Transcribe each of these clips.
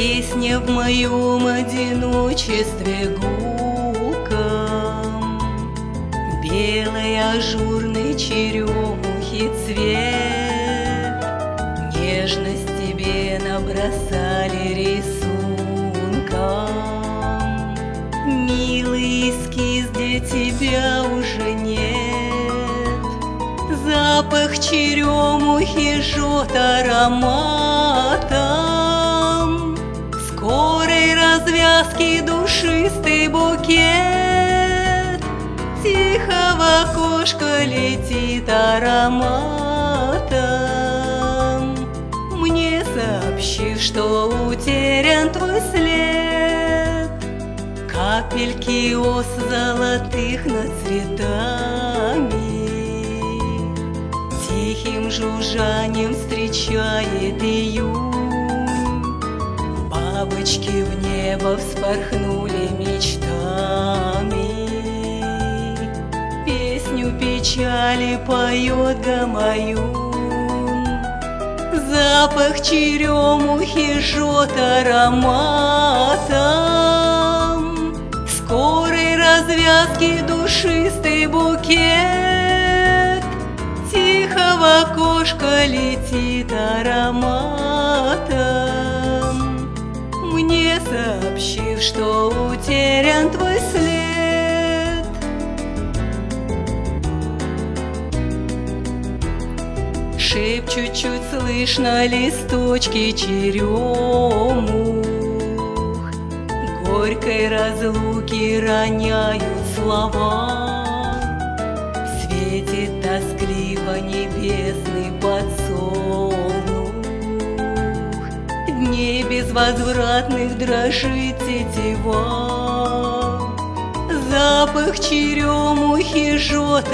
Песня в моем одиночестве гулком, белый ажурный черемухи цвет, нежность тебе набросали рисунком. Милый эскиз, где тебя уже нет, запах черемухи жжет ароматом, скорой развязки душистый букет, тихо в окошко летит ароматом, мне сообщив, что утерян твой след. Капельки ос золотых над цветами тихим жужжанием встречает июнь. Бабочки в небо вспорхнули мечтами, песню печали поет гамаюн. Запах черемухи жжет ароматом, скорой развязки душистый букет, тихо в окошко летит ароматом, мне сообщив, что утерян твой след. Шепчут чуть слышно листочки черемух, горькой разлуки роняют слова. Светит тоскливо небесный подсолнух, дней безвозвратных дрожит тетива. Запах черемухи жжет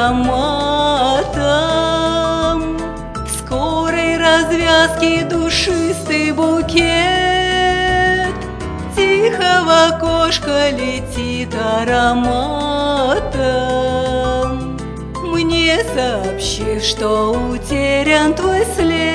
ароматом, скорой развязки душистый букет, тихо в окошко летит ароматом, мне сообщив, что утерян твой след.